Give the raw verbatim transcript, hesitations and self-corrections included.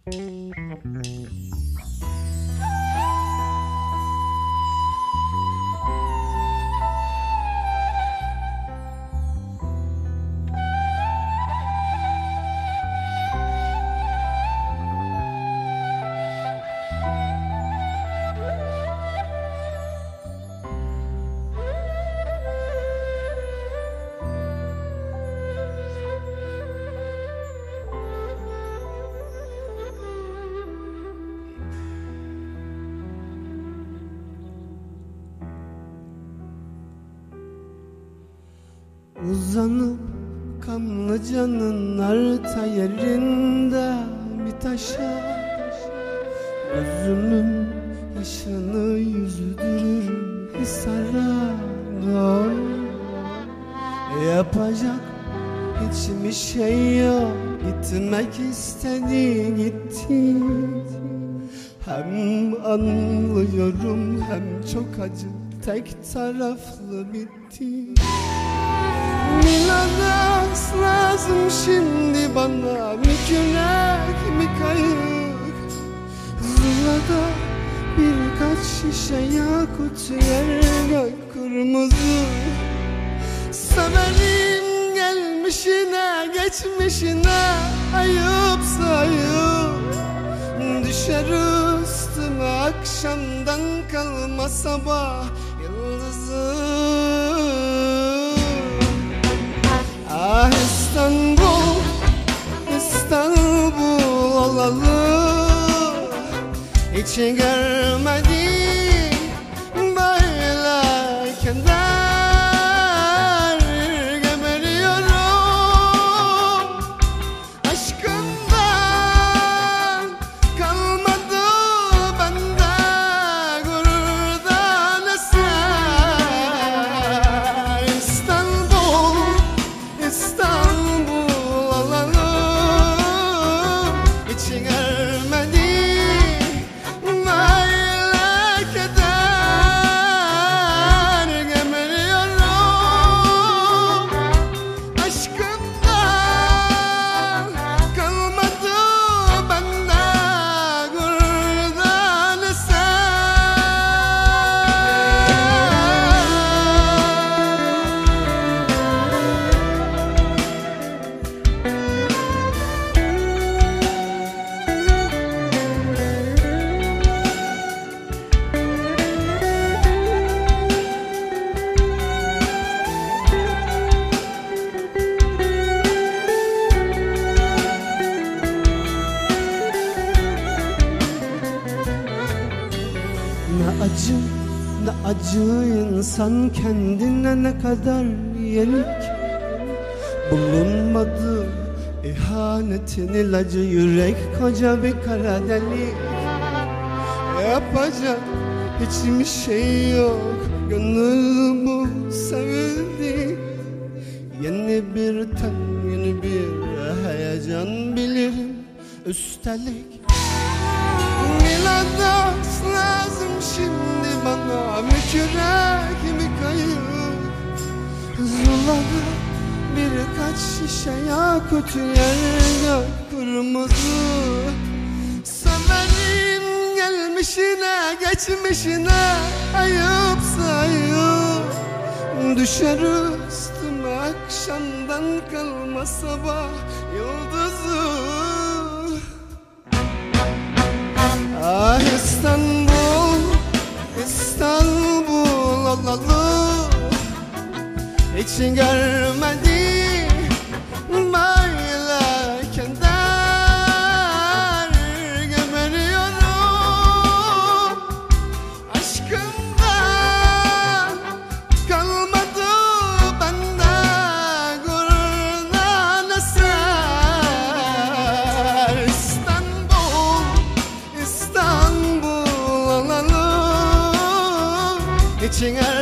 Uzanıp Kanlıca'nın arta yerinde bir taşa gözümün yaşını yüzdürürüm Hisar'a. Yapacak hiçbir şey yok, gitmek istedi gitti. Hem anlıyorum hem çok acı, tek taraflı bitti. Miladas lazım şimdi bana, mi kürek mi kayık. Zula'da birkaç şişe yakut, yerine kırmızı. Severim gelmişine geçmişine, ayıp sayıp. Düşer üstüme akşamdan kalma sabah yıldızı. Ah İstanbul, İstanbul olalı, hiç görmedim böyle keder. Geberiyorum aşkından, kalmadı bende gururdan eser. İstanbul, İstanbul olalı, hiç görmedim böyle keder. Geberiyorum aşkından, kalmadı bende gururdan Ne acı, ne acı insan kendine ne kadar yenik. Bulunmadı ihanetin ilacı, yürek koca bir kara delik. Yapacak hiçbir şey yok, gönül bu sevildi. Yeni bir ten, yeni bir heyecan bilirim üstelik. Miladas lazım şimdi bana, mi kürek mi kayık. Zula'da birkaç şişe yakut, yerine kırmızı. Severim gelmişine geçmişine, ayıp sayıp. Düşer üstüme akşamdan kalma sabah yıldızı. Ah İstanbul, İstanbul olalı, hiç görmedim böyle keder. Geberiyorum aşkından, kalmadı bende gururdan eser. İstanbul, İstanbul olalı, hiç